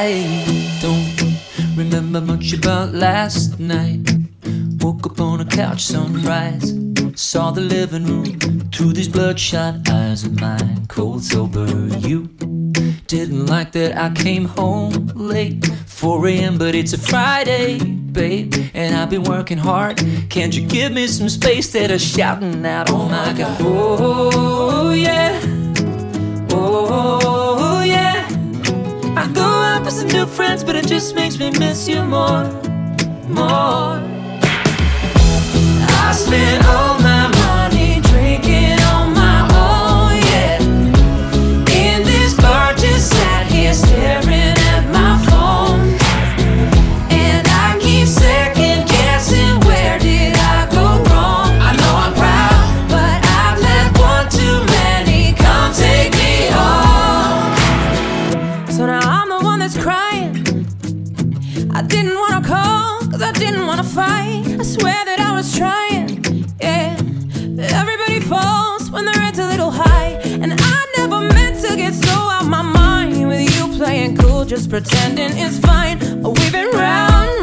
I don't remember much about last night. Woke up on a couch, sunrise. Saw the living room through these bloodshot eyes of mine. Cold sober, you didn't like that I came home late, 4 a.m. but it's a Friday, babe, and I've been working hard. Can't you give me some space? That are shouting out, oh my God. Oh yeah, oh yeah. I go out with some new friends, but it just makes me miss you more. I spent all my money drinking on my own, yeah. In this bar, just sat here staring at my phone, and I keep second guessing, where did I go wrong? I know I'm proud, but I've had one too many. Come take me home. So now I'm the one that's crying. I didn't wanna call, cause I didn't wanna fight. I swear that I was trying, yeah. Everybody falls when their head's a little high, and I never meant to get so out my mind with you playing cool, just pretending it's fine. We've been round